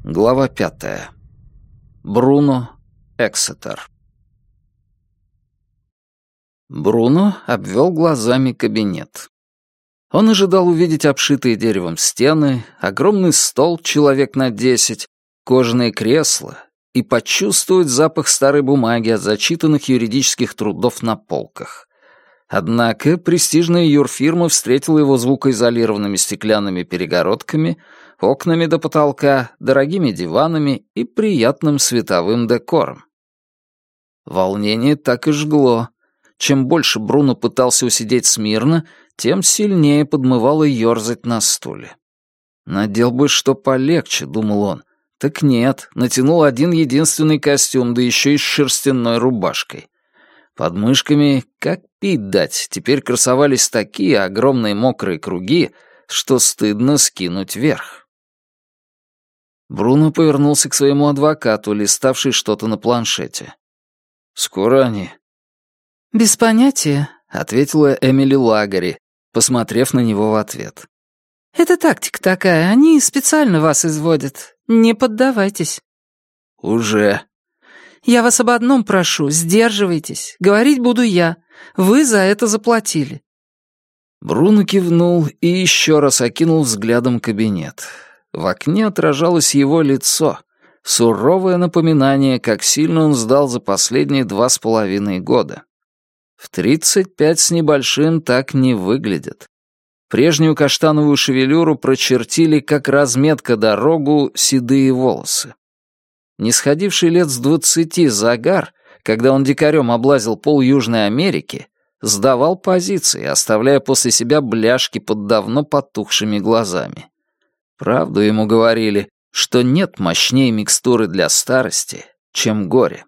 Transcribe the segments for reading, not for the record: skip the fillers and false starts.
Глава 5. Бруно, Эксетер. Бруно обвел глазами кабинет. Он ожидал увидеть обшитые деревом стены, огромный стол человек на 10, кожаные кресла и почувствовать запах старой бумаги от зачитанных юридических трудов на полках. Однако престижная юрфирма встретила его звукоизолированными стеклянными перегородками, окнами до потолка, дорогими диванами и приятным световым декором. Волнение так и жгло. Чем больше Бруно пытался усидеть смирно, тем сильнее подмывало ёрзать на стуле. «Надел бы что полегче», — думал он. Так нет, натянул один единственный костюм, да еще и с шерстяной рубашкой. Под мышками, как пить дать, теперь красовались такие огромные мокрые круги, что стыдно скинуть вверх. Бруно повернулся к своему адвокату, листавший что-то на планшете. «Скоро они?» «Без понятия», — ответила Эмили Лагари, посмотрев на него в ответ. «Это тактика такая, они специально вас изводят. Не поддавайтесь». «Уже». «Я вас об одном прошу, сдерживайтесь. Говорить буду я. Вы за это заплатили». Бруно кивнул и еще раз окинул взглядом кабинет. В окне отражалось его лицо, суровое напоминание, как сильно он сдал за последние 2,5 года. В 35 с небольшим так не выглядит. Прежнюю каштановую шевелюру прочертили, как разметка дорогу, седые волосы. Не сходивший лет с 20 загар, когда он дикарем облазил пол Южной Америки, сдавал позиции, оставляя после себя бляшки под давно потухшими глазами. Правду ему говорили, что нет мощнее микстуры для старости, чем горе.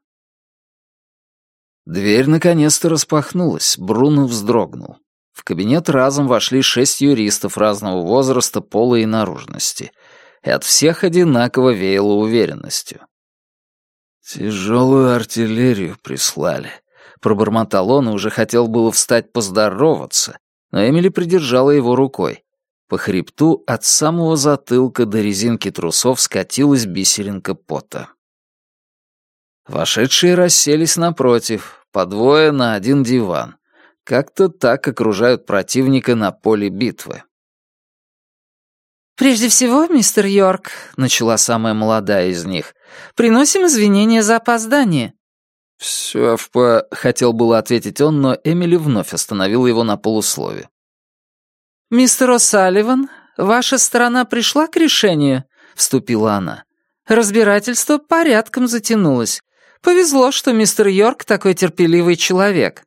Дверь наконец-то распахнулась, Бруно вздрогнул. В кабинет разом вошли 6 юристов разного возраста, пола и наружности, и от всех одинаково веяло уверенностью. «Тяжелую артиллерию прислали», — пробормотал он и уже хотел было встать поздороваться, но Эмили придержала его рукой. По хребту от самого затылка до резинки трусов скатилась бисеринка пота. Вошедшие расселись напротив, по двое на один диван. Как-то так окружают противника на поле битвы. «Прежде всего, мистер Йорк», — начала самая молодая из них, — «приносим извинения за опоздание». «Всё хотел было ответить он, но Эмили вновь остановила его на полуслове. «Мистер О'Салливан, ваша сторона пришла к решению?» — вступила она. «Разбирательство порядком затянулось. Повезло, что мистер Йорк такой терпеливый человек».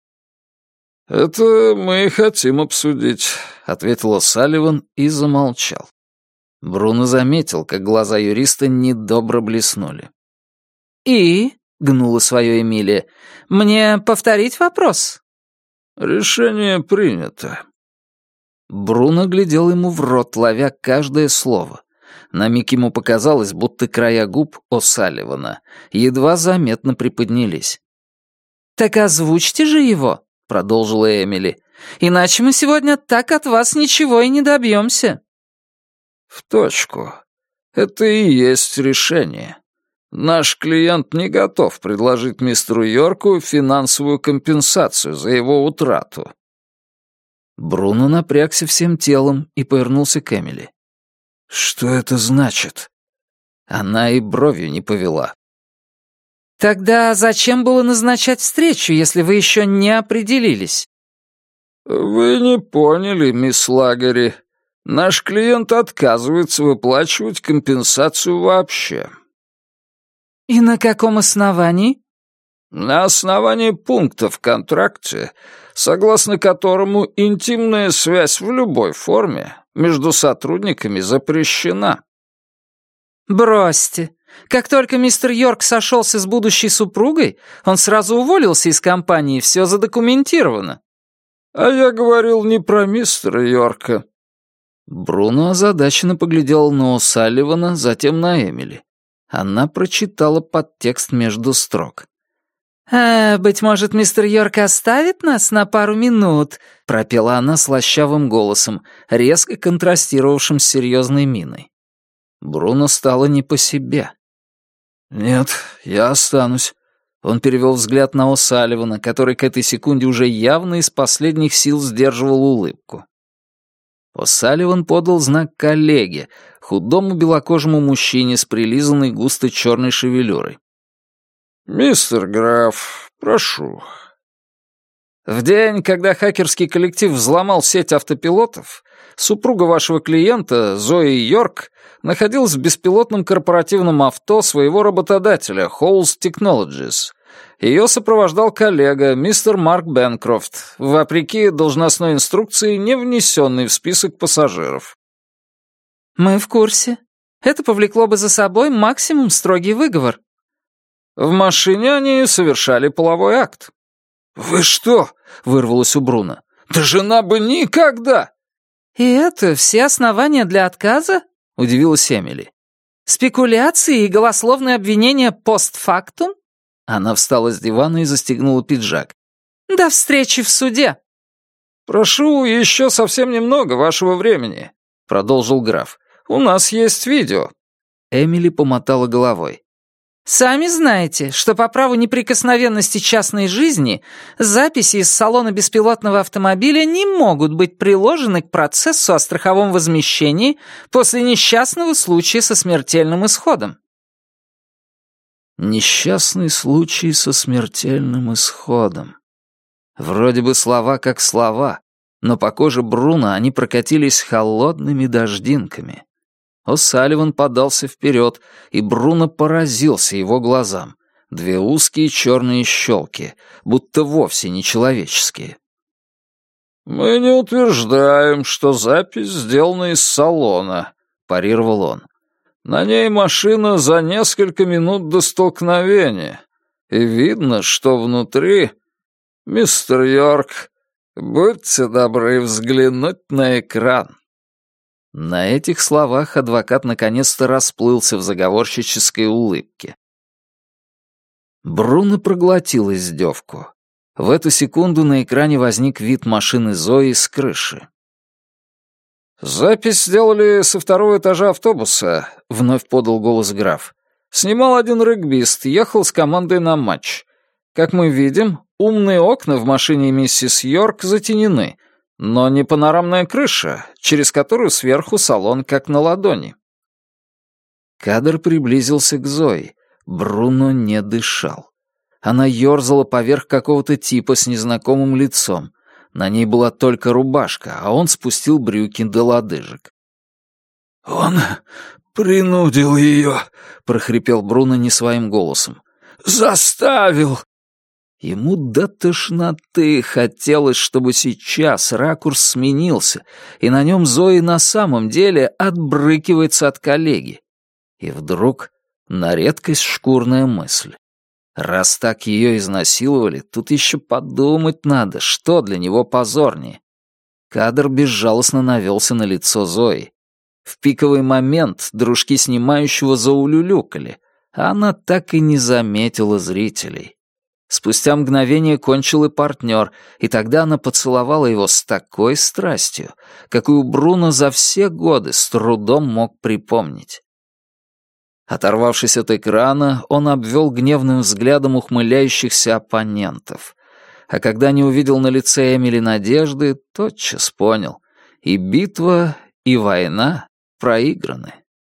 «Это мы и хотим обсудить», — ответил О'Салливан и замолчал. Бруно заметил, как глаза юриста недобро блеснули. «И?» — гнула свое Эмилия. «Мне повторить вопрос?» «Решение принято». Бруно глядел ему в рот, ловя каждое слово. На миг ему показалось, будто края губ О'Салливана едва заметно приподнялись. «Так озвучьте же его», — продолжила Эмили. «Иначе мы сегодня так от вас ничего и не добьемся». «В точку. Это и есть решение. Наш клиент не готов предложить мистеру Йорку финансовую компенсацию за его утрату». Бруно напрягся всем телом и повернулся к Эмили. «Что это значит?» Она и бровью не повела. «Тогда зачем было назначать встречу, если вы еще не определились?» «Вы не поняли, мисс Лагари. Наш клиент отказывается выплачивать компенсацию вообще». «И на каком основании?» «На основании пункта в контракте, согласно которому интимная связь в любой форме между сотрудниками запрещена». «Бросьте. Как только мистер Йорк сошелся с будущей супругой, он сразу уволился из компании, все задокументировано». «А я говорил не про мистера Йорка». Бруно озадаченно поглядел на О'Салливана, затем на Эмили. Она прочитала подтекст между строк. «Быть может, мистер Йорк оставит нас на пару минут?» — пропела она слащавым голосом, резко контрастировавшим с серьезной миной. Бруно стало не по себе. «Нет, я останусь». Он перевел взгляд на О'Салливана, который к этой секунде уже явно из последних сил сдерживал улыбку. О'Салливан подал знак коллеге, худому белокожему мужчине с прилизанной густо черной шевелюрой. «Мистер граф, прошу». В день, когда хакерский коллектив взломал сеть автопилотов, супруга вашего клиента, Зои Йорк, находилась в беспилотном корпоративном авто своего работодателя, Halls Technologies. Ее сопровождал коллега, мистер Марк Бенкрофт, вопреки должностной инструкции, не внесенный в список пассажиров. «Мы в курсе. Это повлекло бы за собой максимум строгий выговор». В машине они совершали половой акт. «Вы что?» — вырвалось у Бруно. «Да жена бы никогда!» «И это все основания для отказа?» — удивилась Эмили. «Спекуляции и голословные обвинения постфактум?» Она встала с дивана и застегнула пиджак. «До встречи в суде!» «Прошу еще совсем немного вашего времени», — продолжил граф. «У нас есть видео». Эмили помотала головой. «Сами знаете, что по праву неприкосновенности частной жизни записи из салона беспилотного автомобиля не могут быть приложены к процессу о страховом возмещении после несчастного случая со смертельным исходом». Несчастный случай со смертельным исходом. Вроде бы слова как слова, но по коже Бруно они прокатились холодными дождинками. О'Салливан подался вперед, и Бруно поразился его глазам. Две узкие черные щелки, будто вовсе не человеческие. «Мы не утверждаем, что запись сделана из салона», — парировал он. «На ней машина за несколько минут до столкновения, и видно, что внутри... Мистер Йорк, будьте добры взглянуть на экран». На этих словах адвокат наконец-то расплылся в заговорщической улыбке. Бруно проглотил издевку. В эту секунду на экране возник вид машины Зои с крыши. «Запись сделали со второго этажа автобуса», — вновь подал голос граф. «Снимал один регбист, ехал с командой на матч. Как мы видим, умные окна в машине миссис Йорк затенены, но не панорамная крыша, через которую сверху салон как на ладони». Кадр приблизился к Зои. Бруно не дышал. Она ёрзала поверх какого-то типа с незнакомым лицом. На ней была только рубашка, а он спустил брюки до лодыжек. «Он принудил ее», — прохрипел Бруно не своим голосом. «Заставил». Ему до тошноты хотелось, чтобы сейчас ракурс сменился, и на нем Зои на самом деле отбрыкивается от коллеги. И вдруг на редкость шкурная мысль. Раз так ее изнасиловали, тут еще подумать надо, что для него позорнее. Кадр безжалостно навелся на лицо Зои. В пиковый момент дружки снимающего заулюлюкали, а она так и не заметила зрителей. Спустя мгновение кончил и партнер, и тогда она поцеловала его с такой страстью, какую Бруно за все годы с трудом мог припомнить. Оторвавшись от экрана, он обвел гневным взглядом ухмыляющихся оппонентов. А когда не увидел на лице Эмили надежды, тотчас понял — и битва, и война проиграны.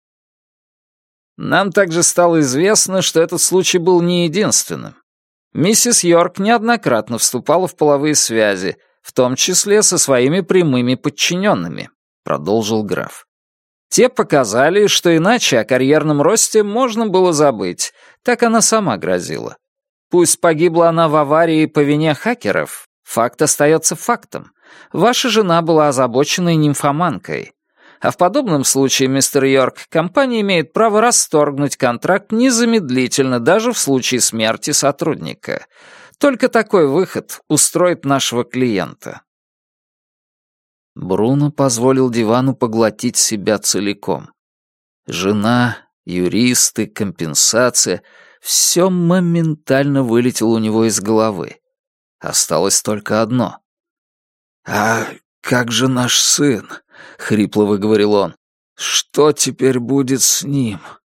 Нам также стало известно, что этот случай был не единственным. Миссис Йорк неоднократно вступала в половые связи, в том числе со своими прямыми подчиненными, продолжил граф. Те показали, что иначе о карьерном росте можно было забыть, так она сама грозила. Пусть погибла она в аварии по вине хакеров, факт остается фактом. Ваша жена была озабоченной нимфоманкой. А в подобном случае, мистер Йорк, компания имеет право расторгнуть контракт незамедлительно, даже в случае смерти сотрудника. Только такой выход устроит нашего клиента. Бруно позволил дивану поглотить себя целиком. Жена, юристы, компенсация — все моментально вылетело у него из головы. Осталось только одно. «А как же наш сын?» — хрипло выговорил он. Что теперь будет с ним?